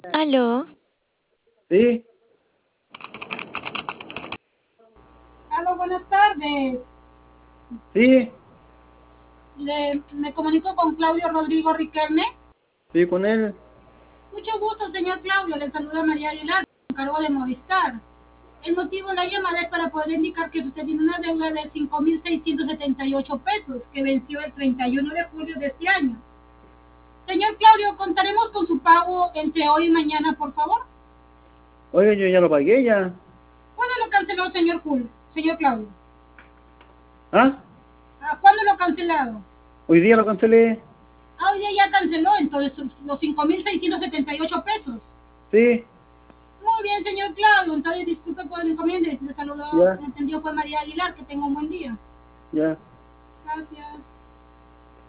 Aló, Sí, Aló, buenas tardes. sí, Me comunico con Claudio Rodrigo Riquelme. sí, con él. Mucho gusto, señor Claudio. Le saluda María Aguilar, encargo de Movistar. El motivo de la llamada es para poder indicar que usted tiene una deuda de 5.678 pesos que venció el 31 de julio de este año. Señor Claudio, contaremos con su pago entre hoy y mañana, por favor. Oiga, yo ya lo pagué ya. ¿Cuándo lo canceló, señor Claudio? ¿Ah? ¿Cuándo lo ha cancelado? Hoy día lo cancelé. Hoy día ya canceló, entonces los 5.678 pesos. Sí, Muy bien, señor Claudio. Entonces, disculpe por el inconveniente. Le saludó, ya, me entendió, fue María Aguilar. Que tenga un buen día. ya. Gracias.